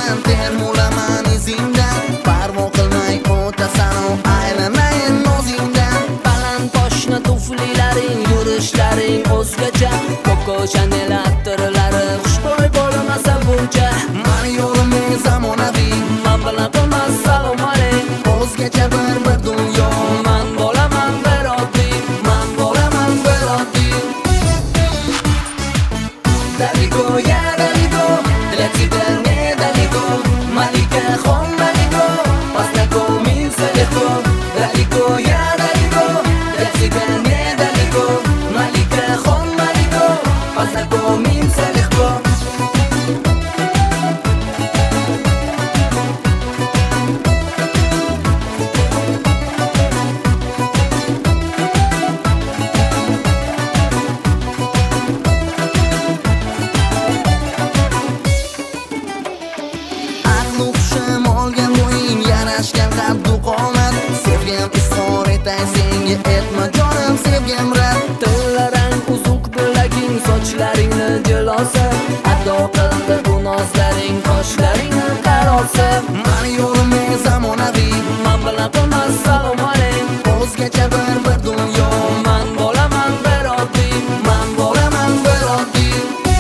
izingdan, termulaman izingdan. Parvo qilmay o'tasan, aylanayin o'zingdan. Baland poshna tuflilaring, yurishlaring o'zgacha. Coco Chanel attirlari xushbo'y bo'lmasa buncha. Mani yo'lim zamonaviy, Man bilan bo'lmas salom alayk. o'zgacha bir dunyo. Man bo'laman bir oddiy, Man bo'laman bir oddiy. Daliko, ya Daliko, для тебя не далеко. Malika, xon Maliko, познакомиться легко. Daliko, ya Daliko, для тебя не далеко. Malika, xon Maliko, познакомиться легко. Hushim olgan bo'ying, yarashgan qaddu qomat. Sevgim izhor etay senga, etma jonim sevgim rad. tillarang uzuq bilaging, sochlaringni jilosi. Ado qildi bu nozlaring, qoshlaringni qarosi. Mani yo'lim zamonaviy, Man bilan bo'lmas salom alayk. o'zgacha bir dunyo. Man bo'laman bir oddiy, Man bo'laman bir oddiy.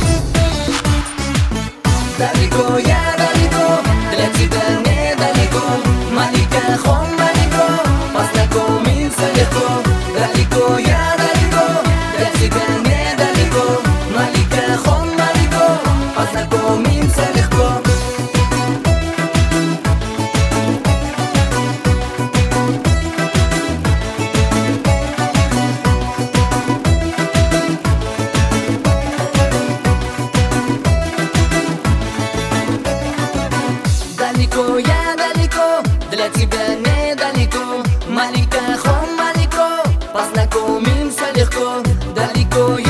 Daliko, ya Daliko, для тебя не далеко. Malika, xon Maliko, познакомиться легко. Daliko, ya Daliko, для тебя не далеко. Malika, xon Maliko, познакомиться легко. Далеко, я далеко, для тебя недалеко. Малика, хом Малико, познакомимся легко. Далеко,